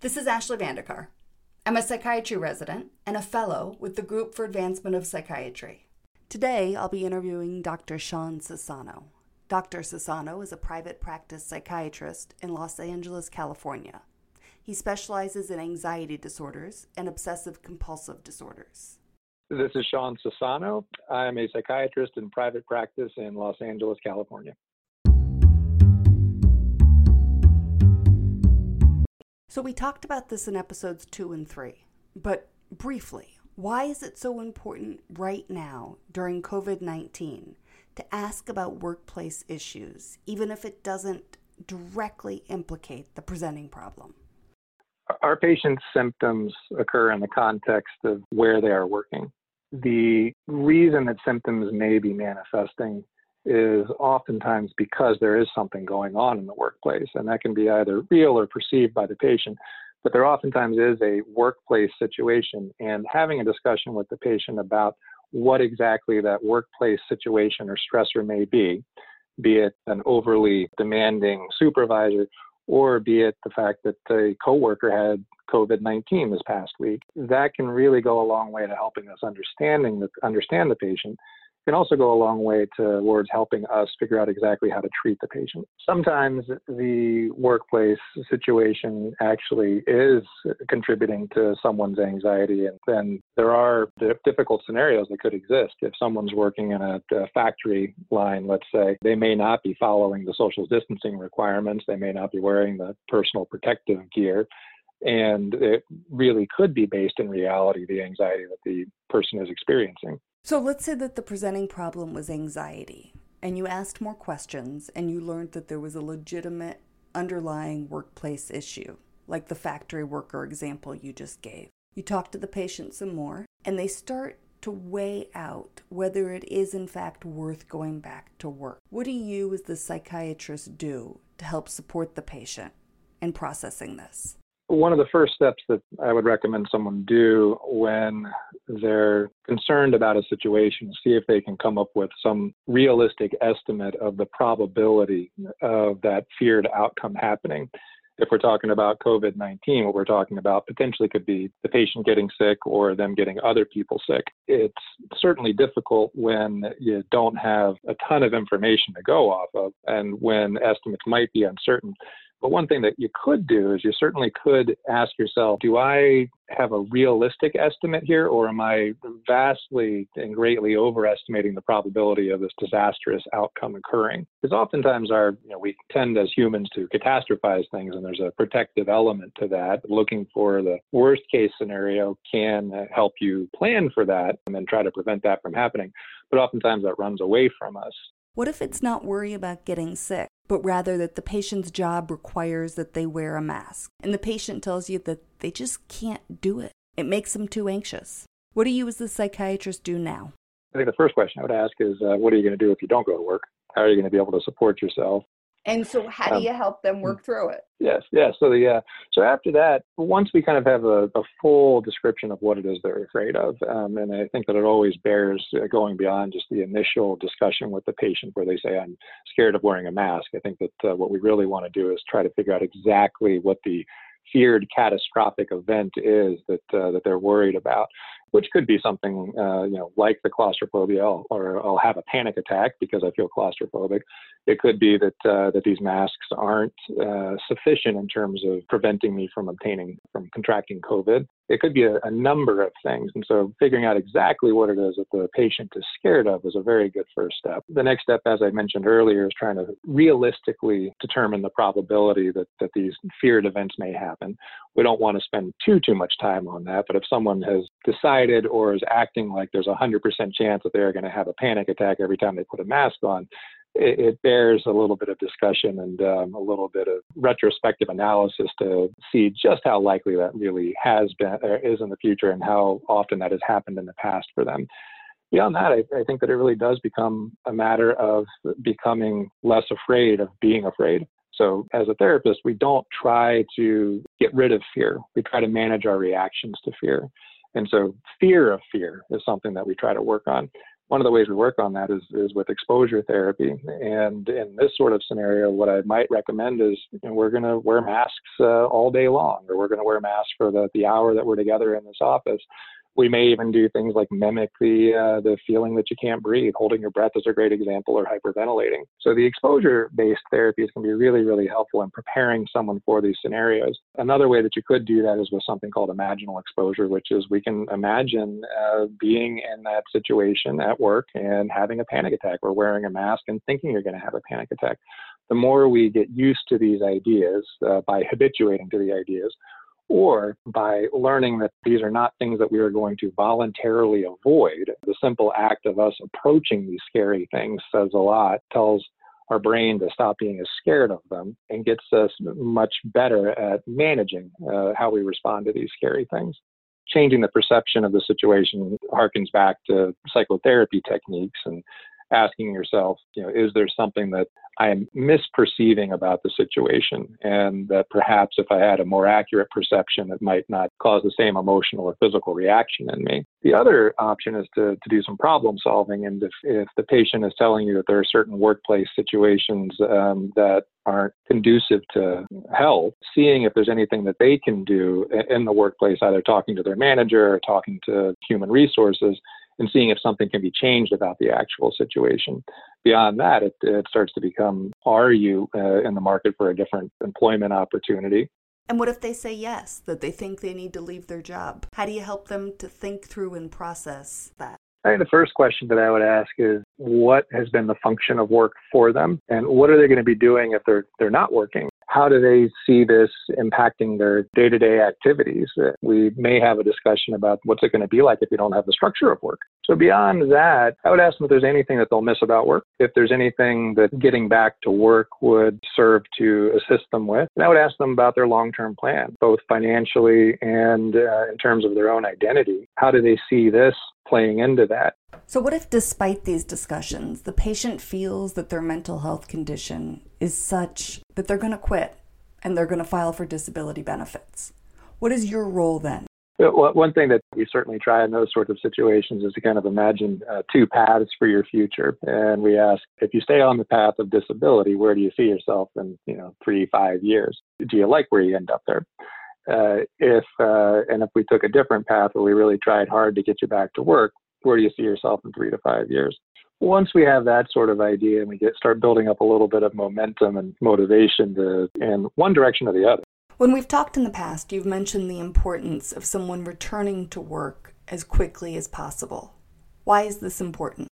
This is Ashley Vandekar. I'm a psychiatry resident and a fellow with the Group for Advancement of Psychiatry. Today, I'll be interviewing Dr. Sean Sassano. Dr. Sassano is a private practice psychiatrist in Los Angeles, California. He specializes in anxiety disorders and obsessive-compulsive disorders. This is Sean Sassano. I'm a psychiatrist in private practice in Los Angeles, California. So we talked about this in episodes 2 and 3, but briefly, why is it so important right now during COVID-19 to ask about workplace issues, even if it doesn't directly implicate the presenting problem? Our patients' symptoms occur in the context of where they are working. The reason that symptoms may be manifesting is oftentimes because there is something going on in the workplace, and that can be either real or perceived by the patient, but there oftentimes is a workplace situation, and having a discussion with the patient about what exactly that workplace situation or stressor may be it an overly demanding supervisor, or be it the fact that a coworker had COVID-19 this past week, that can really go a long way to helping us understand the patient. It can also go a long way towards helping us figure out exactly how to treat the patient. Sometimes the workplace situation actually is contributing to someone's anxiety, and then there are difficult scenarios that could exist. If someone's working in a factory line, let's say, they may not be following the social distancing requirements, they may not be wearing the personal protective gear, and it really could be based in reality, the anxiety that the person is experiencing. So let's say that the presenting problem was anxiety, and you asked more questions, and you learned that there was a legitimate underlying workplace issue, like the factory worker example you just gave. You talk to the patient some more, and they start to weigh out whether it is in fact worth going back to work. What do you as the psychiatrist do to help support the patient in processing this? One of the first steps that I would recommend someone do when they're concerned about a situation is see if they can come up with some realistic estimate of the probability of that feared outcome happening. If we're talking about COVID-19, what we're talking about potentially could be the patient getting sick or them getting other people sick. It's certainly difficult when you don't have a ton of information to go off of and when estimates might be uncertain. But one thing that you could do is you certainly could ask yourself, do I have a realistic estimate here, or am I vastly and greatly overestimating the probability of this disastrous outcome occurring? Because oftentimes we tend as humans to catastrophize things, and there's a protective element to that. Looking for the worst case scenario can help you plan for that and then try to prevent that from happening. But oftentimes that runs away from us. What if it's not worry about getting sick, but rather that the patient's job requires that they wear a mask, and the patient tells you that they just can't do it? It makes them too anxious. What do you as the psychiatrist do now? I think the first question I would ask is, what are you going to do if you don't go to work? How are you going to be able to support yourself? And so how do you help them work through it? Yes. So after that, once we kind of have a full description of what it is they're afraid of, and I think that it always bears going beyond just the initial discussion with the patient where they say, I'm scared of wearing a mask. I think that what we really want to do is try to figure out exactly what the feared catastrophic event is that they're worried about, which could be something like the claustrophobia, or I'll have a panic attack because I feel claustrophobic. It could be that these masks aren't sufficient in terms of preventing me from contracting COVID. It could be a number of things. And so figuring out exactly what it is that the patient is scared of is a very good first step. The next step, as I mentioned earlier, is trying to realistically determine the probability that these feared events may happen. We don't want to spend too much time on that, but if someone has decided or is acting like there's a 100% chance that they're going to have a panic attack every time they put a mask on, it bears a little bit of discussion and a little bit of retrospective analysis to see just how likely that really has been or is in the future and how often that has happened in the past for them. Beyond that, I think that it really does become a matter of becoming less afraid of being afraid. So as a therapist, we don't try to get rid of fear. We try to manage our reactions to fear. And so fear of fear is something that we try to work on. One of the ways we work on that is with exposure therapy. And in this sort of scenario, what I might recommend is we're going to wear masks all day long, or we're going to wear masks for the hour that we're together in this office. We may even do things like mimic the feeling that you can't breathe. Holding your breath is a great example, or hyperventilating. So the exposure-based therapies can be really, really helpful in preparing someone for these scenarios. Another way that you could do that is with something called imaginal exposure, which is we can imagine being in that situation at work and having a panic attack, or wearing a mask and thinking you're going to have a panic attack. The more we get used to these ideas by habituating to the ideas, or by learning that these are not things that we are going to voluntarily avoid. The simple act of us approaching these scary things says a lot, tells our brain to stop being as scared of them, and gets us much better at managing how we respond to these scary things. Changing the perception of the situation harkens back to psychotherapy techniques and asking yourself, is there something that I am misperceiving about the situation, and that perhaps if I had a more accurate perception, it might not cause the same emotional or physical reaction in me. The other option is to do some problem solving. And if the patient is telling you that there are certain workplace situations that aren't conducive to health, seeing if there's anything that they can do in the workplace, either talking to their manager or talking to human resources, and seeing if something can be changed about the actual situation. Beyond that, it starts to become, are you in the market for a different employment opportunity? And what if they say yes, that they think they need to leave their job? How do you help them to think through and process that? I think the first question that I would ask is, what has been the function of work for them? And what are they going to be doing if they're not working? How do they see this impacting their day-to-day activities? We may have a discussion about what's it going to be like if you don't have the structure of work. So beyond that, I would ask them if there's anything that they'll miss about work, if there's anything that getting back to work would serve to assist them with. And I would ask them about their long-term plan, both financially and in terms of their own identity. How do they see this playing into that? So what if, despite these discussions, the patient feels that their mental health condition is such that they're going to quit and they're going to file for disability benefits? What is your role then? One thing that we certainly try in those sorts of situations is to kind of imagine two paths for your future. And we ask, if you stay on the path of disability, where do you see yourself in 3-5 years? Do you like where you end up there? If we took a different path where we really tried hard to get you back to work, where do you see yourself in 3 to 5 years? Once we have that sort of idea and we start building up a little bit of momentum and motivation in one direction or the other. When we've talked in the past, you've mentioned the importance of someone returning to work as quickly as possible. Why is this important?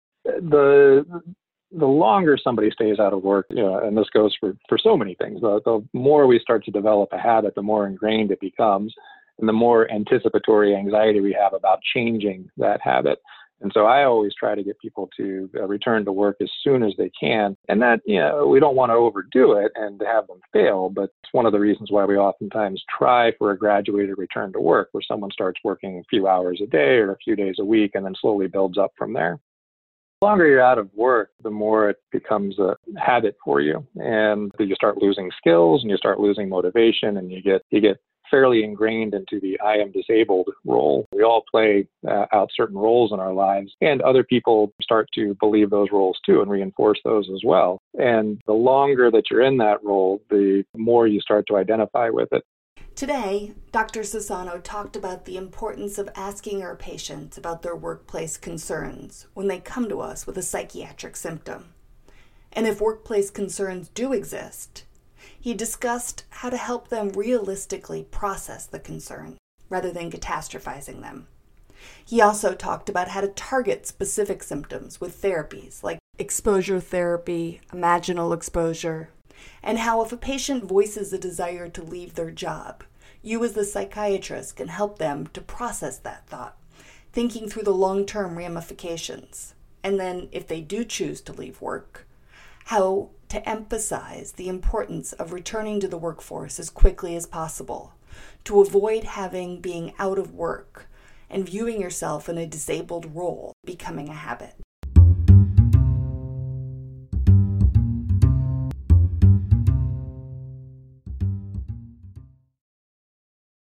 The longer somebody stays out of work, and this goes for so many things, the more we start to develop a habit, the more ingrained it becomes, and the more anticipatory anxiety we have about changing that habit. And so I always try to get people to return to work as soon as they can. And that, we don't want to overdo it and have them fail, but it's one of the reasons why we oftentimes try for a graduated return to work, where someone starts working a few hours a day or a few days a week and then slowly builds up from there. The longer you're out of work, the more it becomes a habit for you. And you start losing skills and you start losing motivation, and you get fairly ingrained into the I am disabled role. We all play out certain roles in our lives, and other people start to believe those roles too and reinforce those as well. And the longer that you're in that role, the more you start to identify with it. Today, Dr. Sassano talked about the importance of asking our patients about their workplace concerns when they come to us with a psychiatric symptom. And if workplace concerns do exist, he discussed how to help them realistically process the concern rather than catastrophizing them. He also talked about how to target specific symptoms with therapies like exposure therapy, imaginal exposure, and how if a patient voices a desire to leave their job, you as the psychiatrist can help them to process that thought, thinking through the long-term ramifications. And then if they do choose to leave work, how to emphasize the importance of returning to the workforce as quickly as possible, to avoid being out of work and viewing yourself in a disabled role becoming a habit.